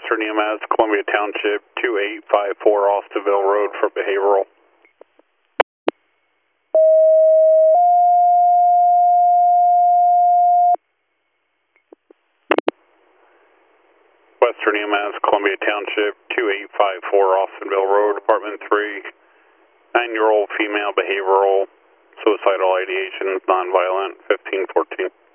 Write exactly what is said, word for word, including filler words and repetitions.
Western E M S, Columbia Township, two eight five four Austinville Road for behavioral. Western E M S, Columbia Township, two eight five four Austinville Road, Apartment three, nine-year-old female behavioral, suicidal ideation, nonviolent, fifteen fourteen.